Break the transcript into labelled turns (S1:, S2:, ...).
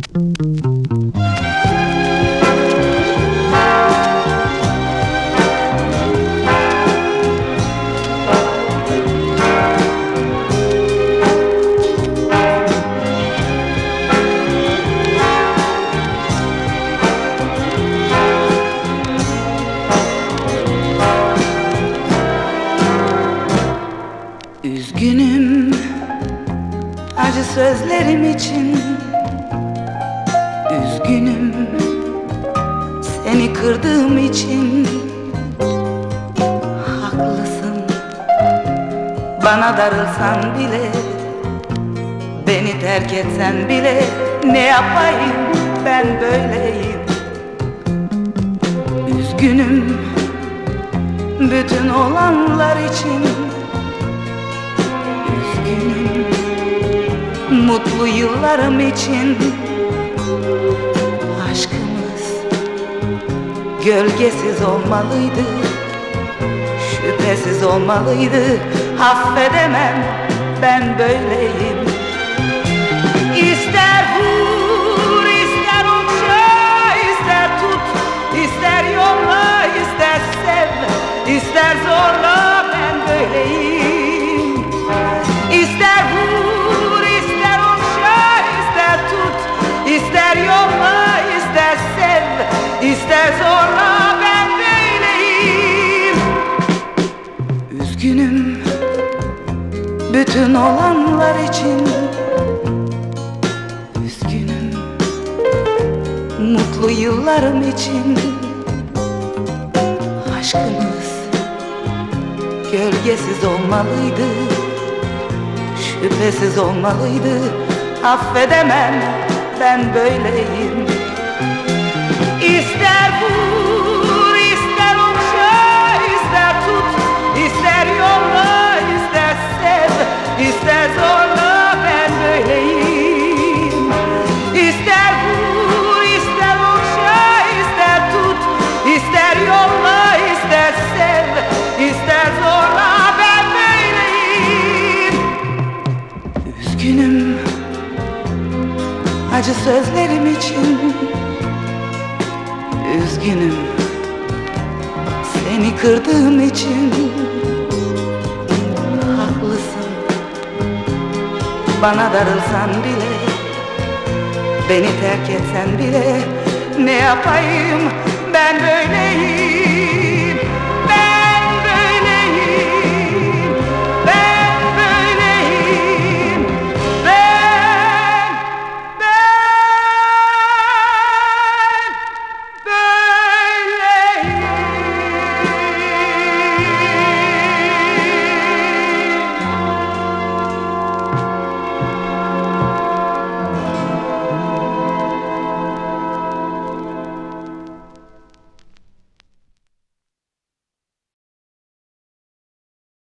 S1: Üzgünüm acı sözlerim için, üzgünüm seni kırdığım için. Haklısın, bana darılsan bile, beni terk etsen bile, ne yapayım ben böyleyim. Üzgünüm bütün olanlar için, üzgünüm mutlu yıllarım için. Aşkımız gölgesiz olmalıydı, şüphesiz olmalıydı. Affedemem ben böyleyim. İster vur, ister okşa, ister tut, ister yolla, ister sev, ister zorla, ben böyleyim. İster vur, ister okşa, ister tut, ister yolla, ister sev, ister zorla, ben böyleyim. Üzgünüm bütün olanlar için, üzgünüm mutlu yıllarım için. Aşkımız gölgesiz olmalıydı, şüphesiz olmalıydı. Affedemem ben böyleyim. İster vur, ister okşa, ister tut, ister yolla, ister sev, ister zorla, ben böyleyim. İster vur, ister okşa, ister tut, ister yolla, ister sev, ister zorla, ben böyleyim. Üzgünüm acı sözlerim için, üzgünüm seni kırdığım için. Haklısın, bana darılsan bile, beni terk etsen bile, ne yapayım ben böyleyim.